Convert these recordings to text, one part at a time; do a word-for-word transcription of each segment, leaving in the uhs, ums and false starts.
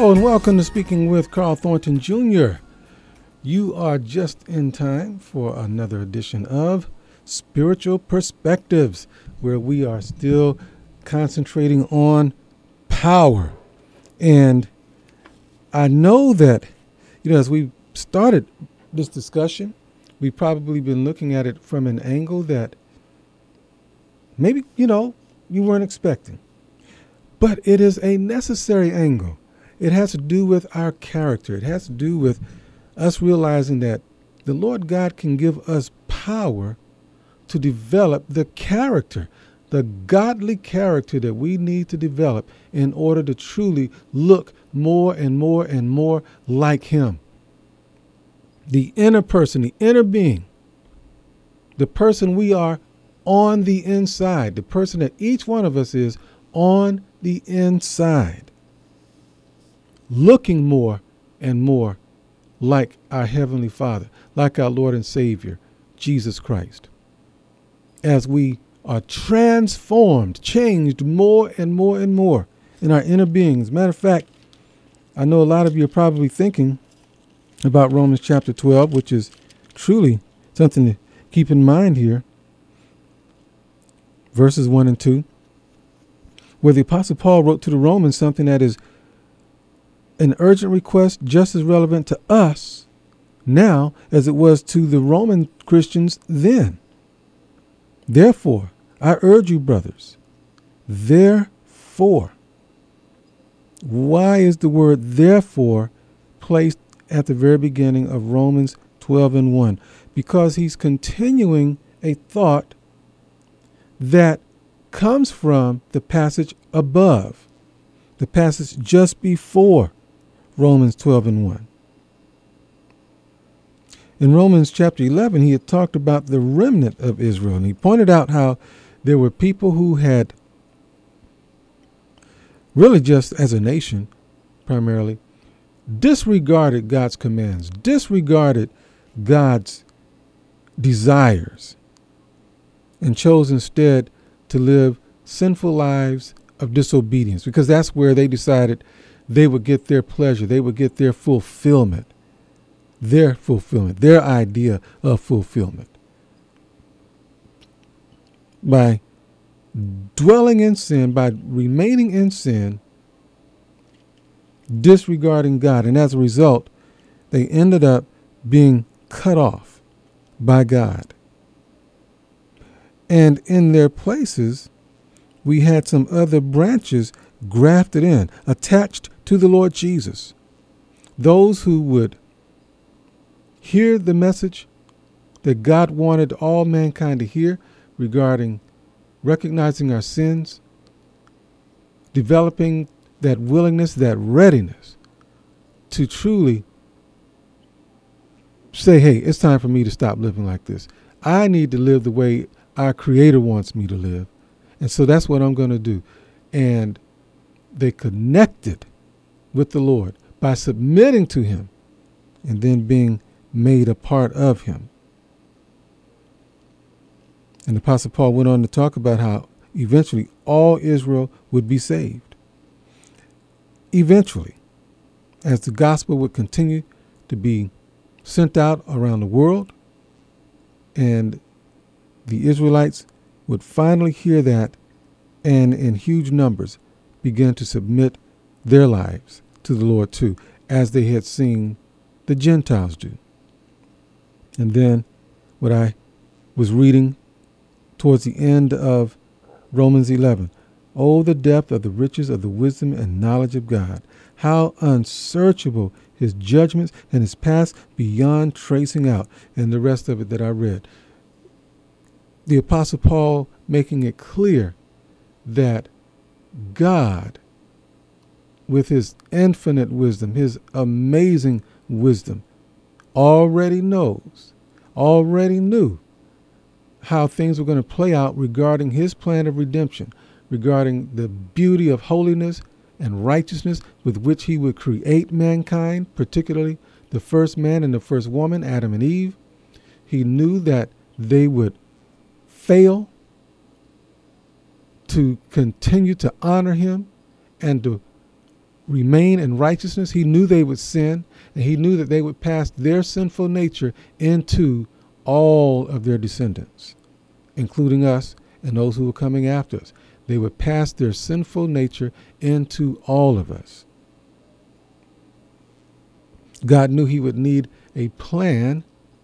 Hello and welcome to Speaking with Carl Thornton Junior You are just in time for another edition of Spiritual Perspectives, where we are still concentrating on power. And I know that, you know, as we started this discussion, we've probably been looking at it from an angle that maybe, you know, you weren't expecting. But it is a necessary angle. It has to do with our character. It has to do with us realizing that the Lord God can give us power to develop the character, the godly character that we need to develop in order to truly look more and more and more like Him. The inner person, the inner being, the person we are on the inside, the person that each one of us is on the inside, looking more and more like our Heavenly Father, like our Lord and Savior, Jesus Christ. As we are transformed, changed more and more and more in our inner beings. Matter of fact, I know a lot of you are probably thinking about Romans chapter twelve, which is truly something to keep in mind here. Verses one and two, where the Apostle Paul wrote to the Romans something that is an urgent request just as relevant to us now as it was to the Roman Christians then. Therefore, I urge you, brothers, therefore. Why is the word therefore placed at the very beginning of Romans twelve and one? Because he's continuing a thought that comes from the passage above, the passage just before Romans twelve and one. In Romans chapter eleven, he had talked about the remnant of Israel, and he pointed out how there were people who had, really just as a nation, primarily, disregarded God's commands, disregarded God's desires, and chose instead to live sinful lives of disobedience, because that's where they decided they would get their pleasure, they would get their fulfillment, their fulfillment, their idea of fulfillment. By dwelling in sin, by remaining in sin, disregarding God. And as a result, they ended up being cut off by God. And in their places, we had some other branches grafted in, attached to the Lord Jesus. Those who would hear the message that God wanted all mankind to hear regarding recognizing our sins, developing that willingness, that readiness to truly say, hey, it's time for me to stop living like this. I need to live the way our Creator wants me to live. And so that's what I'm going to do. And they connected with the Lord by submitting to Him and then being made a part of Him. And the Apostle Paul went on to talk about how eventually all Israel would be saved. Eventually, as the gospel would continue to be sent out around the world, and the Israelites would finally hear that and in huge numbers begin to submit their lives to the Lord too, as they had seen the Gentiles do. And then what I was reading towards the end of Romans eleven, oh, the depth of the riches of the wisdom and knowledge of God, how unsearchable His judgments and His paths beyond tracing out, and the rest of it that I read. The Apostle Paul making it clear that God, with His infinite wisdom, His amazing wisdom, already knows, already knew how things were going to play out regarding His plan of redemption, regarding the beauty of holiness and righteousness with which He would create mankind, particularly the first man and the first woman, Adam and Eve. He knew that they would fail to continue to honor Him and to remain in righteousness. He knew they would sin, and he knew that they would pass their sinful nature into all of their descendants, including us and those who were coming after us. They would pass their sinful nature into all of us. God knew he would need a plan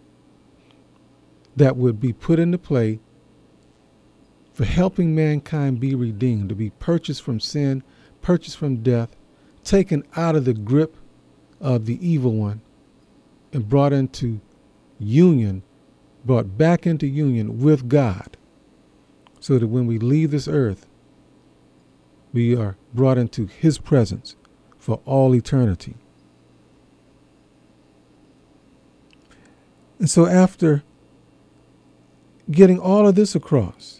that would be put into play for helping mankind be redeemed, to be purchased from sin, purchased from death, taken out of the grip of the evil one, and brought into union, brought back into union with God, so that when we leave this earth, we are brought into his presence for all eternity. And so after getting all of this across,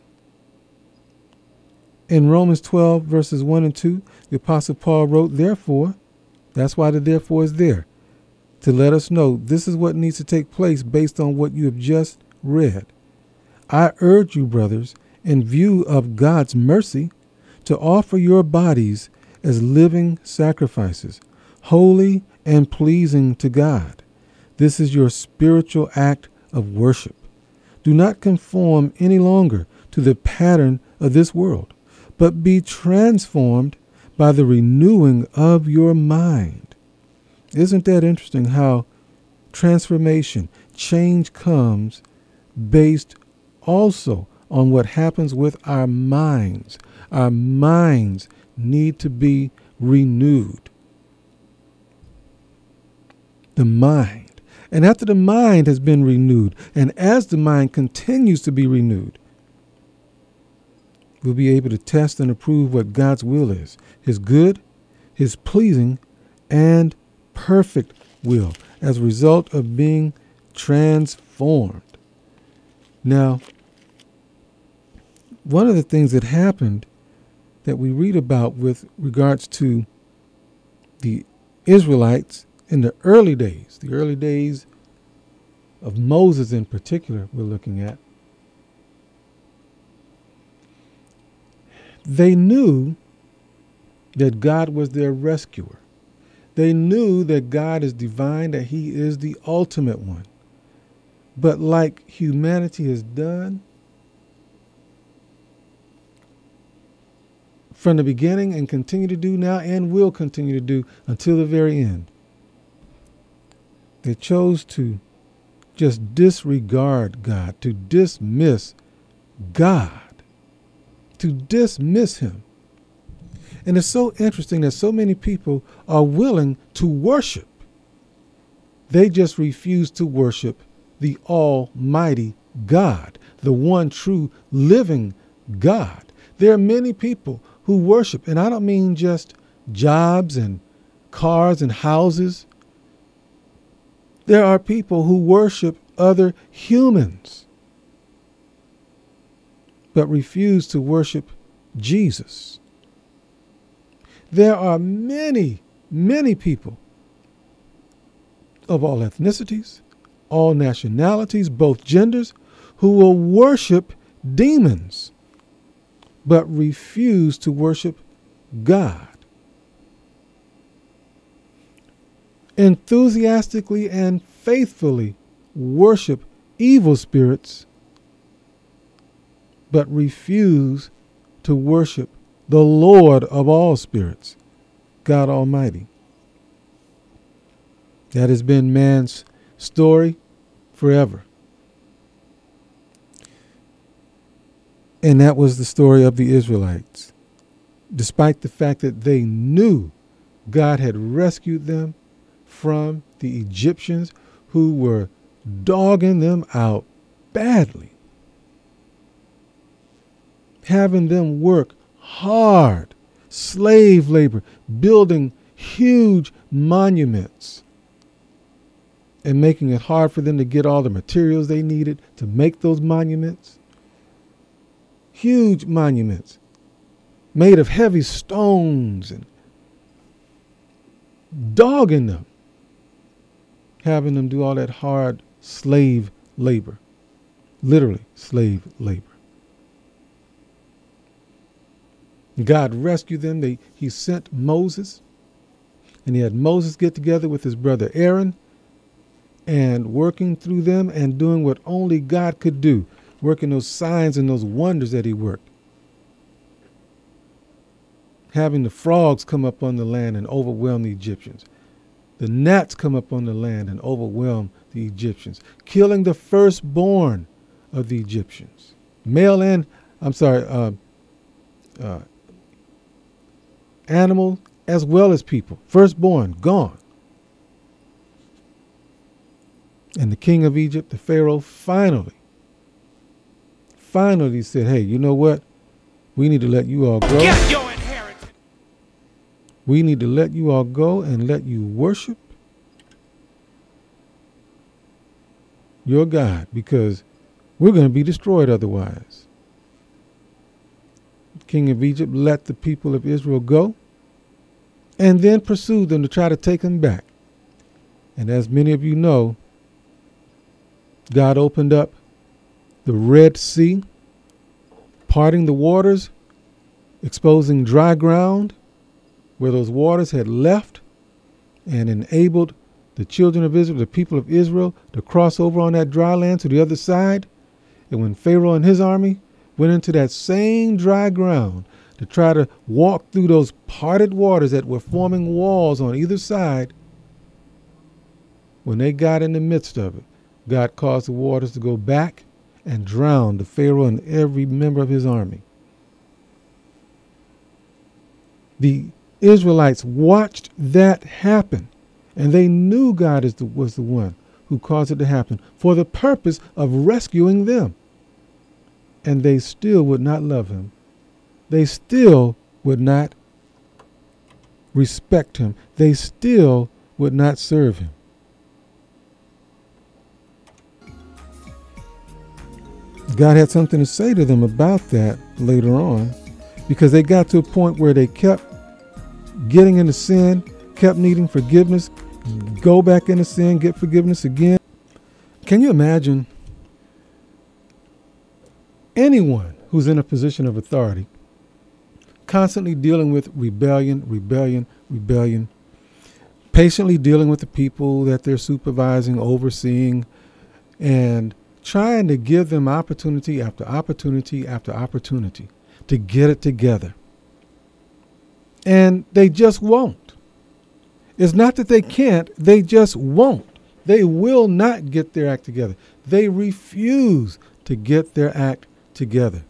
in Romans twelve, verses one and two, the Apostle Paul wrote, therefore, that's why the therefore is there, to let us know this is what needs to take place based on what you have just read. I urge you, brothers, in view of God's mercy, to offer your bodies as living sacrifices, holy and pleasing to God. This is your spiritual act of worship. Do not conform any longer to the pattern of this world, but be transformed by the renewing of your mind. Isn't that interesting how transformation, change comes based also on what happens with our minds. Our minds need to be renewed. The mind. And after the mind has been renewed, and as the mind continues to be renewed, we'll be able to test and approve what God's will is, his good, his pleasing, and perfect will, as a result of being transformed. Now, one of the things that happened that we read about with regards to the Israelites in the early days, the early days of Moses in particular, we're looking at, they knew that God was their rescuer. They knew that God is divine, that he is the ultimate one. But like humanity has done from the beginning and continue to do now and will continue to do until the very end, they chose to just disregard God, to dismiss God, to dismiss him. And it's so interesting that so many people are willing to worship. They just refuse to worship the Almighty God, the one true living God. There are many people who worship, and I don't mean just jobs and cars and houses. There are people who worship other humans, but refuse to worship Jesus. There are many, many people of all ethnicities, all nationalities, both genders, who will worship demons, but refuse to worship God. Enthusiastically and faithfully worship evil spirits, but refuse to worship the Lord of all spirits, God Almighty. That has been man's story forever. And that was the story of the Israelites. Despite the fact that they knew God had rescued them from the Egyptians who were dogging them out badly, having them work hard, slave labor, building huge monuments, and making it hard for them to get all the materials they needed to make those monuments. Huge monuments made of heavy stones, and dogging them, having them do all that hard slave labor, literally slave labor. God rescued them. They, he sent Moses And he had Moses get together with his brother Aaron and working through them and doing what only God could do, working those signs and those wonders that he worked. Having the frogs come up on the land and overwhelm the Egyptians. The gnats come up on the land and overwhelm the Egyptians. Killing the firstborn of the Egyptians. Male and, I'm sorry, uh, uh, animal as well as people. Firstborn, gone. And the king of Egypt, the Pharaoh, finally, finally said, hey, you know what? We need to let you all go. Get your inheritance. We need to let you all go and let you worship your God, because we're going to be destroyed otherwise. The king of Egypt let the people of Israel go and then pursued them to try to take them back. And as many of you know, God opened up the Red Sea, parting the waters, exposing dry ground where those waters had left, and enabled the children of Israel, the people of Israel, to cross over on that dry land to the other side. And when Pharaoh and his army went into that same dry ground to try to walk through those parted waters that were forming walls on either side, when they got in the midst of it, God caused the waters to go back and drown the Pharaoh and every member of his army. The Israelites watched that happen, and they knew God is the, was the one who caused it to happen for the purpose of rescuing them. And they still would not love him. They still would not respect him. They still would not serve him. God had something to say to them about that later on, because they got to a point where they kept getting into sin, kept needing forgiveness, go back into sin, get forgiveness again. Can you imagine anyone who's in a position of authority constantly dealing with rebellion, rebellion, rebellion, patiently dealing with the people that they're supervising, overseeing, and trying to give them opportunity after opportunity after opportunity to get it together. And they just won't. It's not that they can't, they just won't. They will not get their act together. They refuse to get their act together.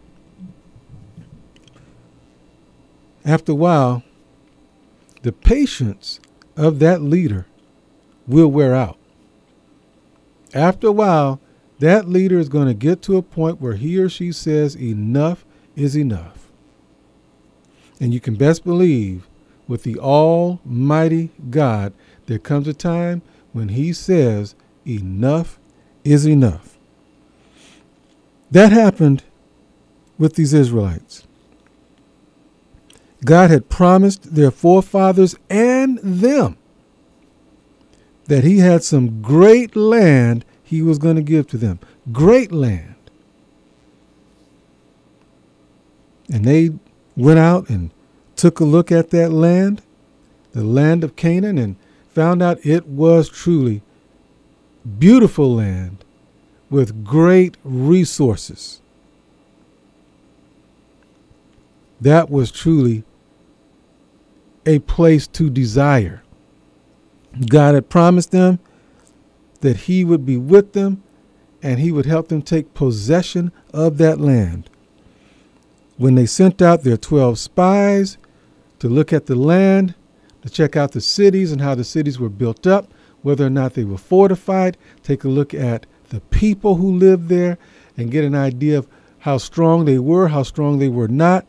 After a while, the patience of that leader will wear out. After a while, that leader is going to get to a point where he or she says enough is enough. And you can best believe with the Almighty God, there comes a time when he says enough is enough. That happened with these Israelites. God had promised their forefathers and them that he had some great land he was going to give to them. Great land. And they went out and took a look at that land, the land of Canaan, and found out it was truly beautiful land with great resources. That was truly a place to desire. God had promised them that he would be with them and he would help them take possession of that land. When they sent out their twelve spies to look at the land, to check out the cities and how the cities were built up, whether or not they were fortified, take a look at the people who lived there and get an idea of how strong they were, how strong they were not.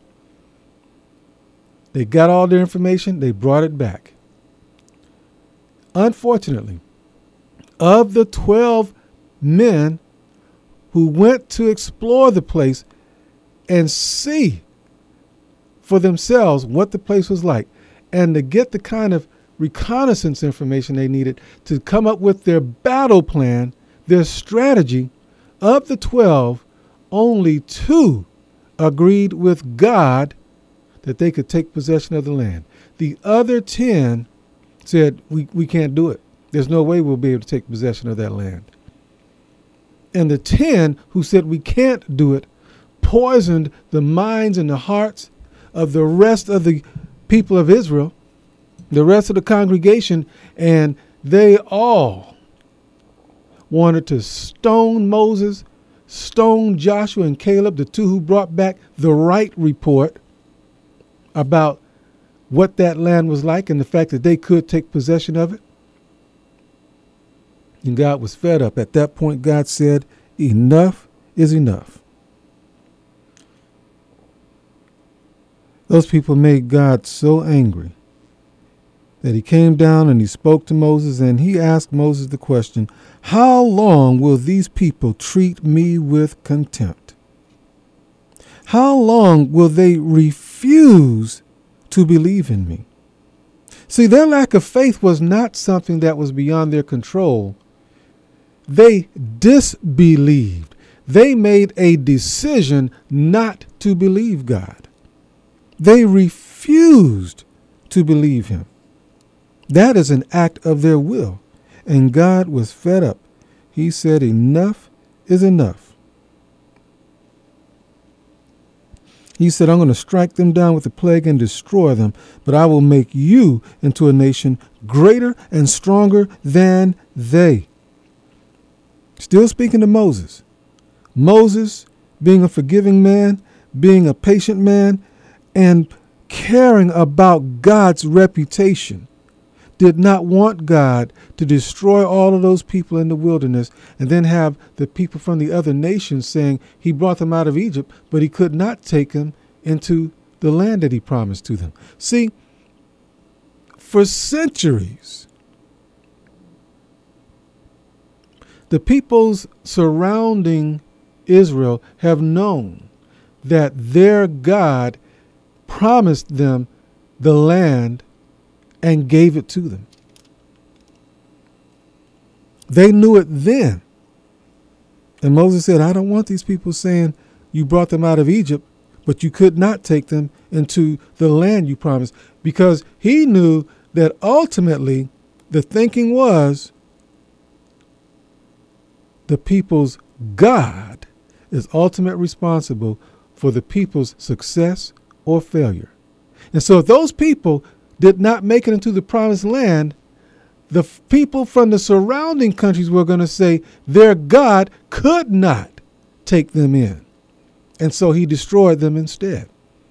They got all their information, they brought it back. Unfortunately, of the twelve men who went to explore the place and see for themselves what the place was like, and to get the kind of reconnaissance information they needed to come up with their battle plan, their strategy, of the twelve, only two agreed with God that they could take possession of the land. The other ten said, we, we can't do it. There's no way we'll be able to take possession of that land. And the ten who said we can't do it poisoned the minds and the hearts of the rest of the people of Israel, the rest of the congregation, and they all wanted to stone Moses, stone Joshua and Caleb, the two who brought back the right report about what that land was like and the fact that they could take possession of it. And God was fed up. At that point, God said, enough is enough. Those people made God so angry that he came down and he spoke to Moses, and he asked Moses the question, how long will these people treat me with contempt? How long will they refuse to believe in me? See, their lack of faith was not something that was beyond their control. They disbelieved. They made a decision not to believe God. They refused to believe him. That is an act of their will. And God was fed up. He said, enough is enough. He said, I'm going to strike them down with the plague and destroy them, but I will make you into a nation greater and stronger than they. Still speaking to Moses. Moses, being a forgiving man, being a patient man, and caring about God's reputation, did not want God to destroy all of those people in the wilderness and then have the people from the other nations saying he brought them out of Egypt, but he could not take them into the land that he promised to them. See, for centuries, the peoples surrounding Israel have known that their God promised them the land and gave it to them. They knew it then. And Moses said, I don't want these people saying you brought them out of Egypt, but you could not take them into the land you promised, because he knew that ultimately the thinking was the people's God is ultimately responsible for the people's success or failure. And so if those people did not make it into the promised land, the f- people from the surrounding countries were going to say their God could not take them in. And so he destroyed them instead.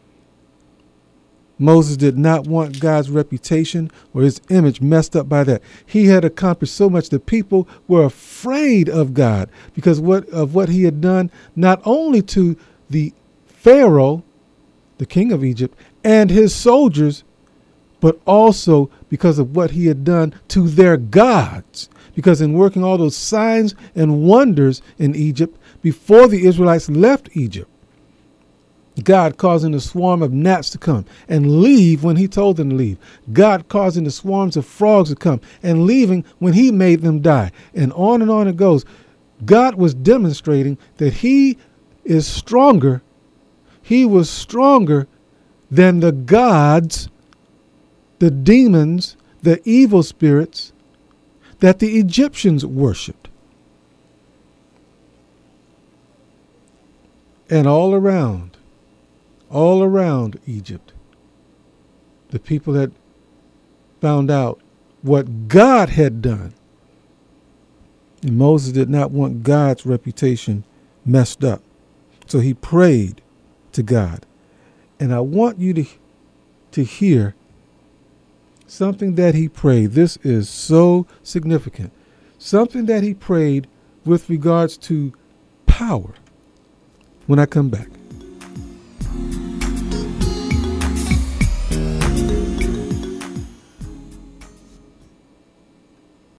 Moses did not want God's reputation or his image messed up by that. He had accomplished so much that people were afraid of God because what, of what he had done, not only to the Pharaoh, the king of Egypt, and his soldiers, but also because of what he had done to their gods. Because in working all those signs and wonders in Egypt, before the Israelites left Egypt, God causing a swarm of gnats to come and leave when he told them to leave. God causing the swarms of frogs to come and leaving when he made them die. And on and on it goes. God was demonstrating that he is stronger. He was stronger than the gods, the demons, the evil spirits that the Egyptians worshipped. And all around, all around Egypt, the people had found out what God had done. And Moses did not want God's reputation messed up. So he prayed to God. And I want you to, to hear something that he prayed. This is so significant. Something that he prayed with regards to power when I come back.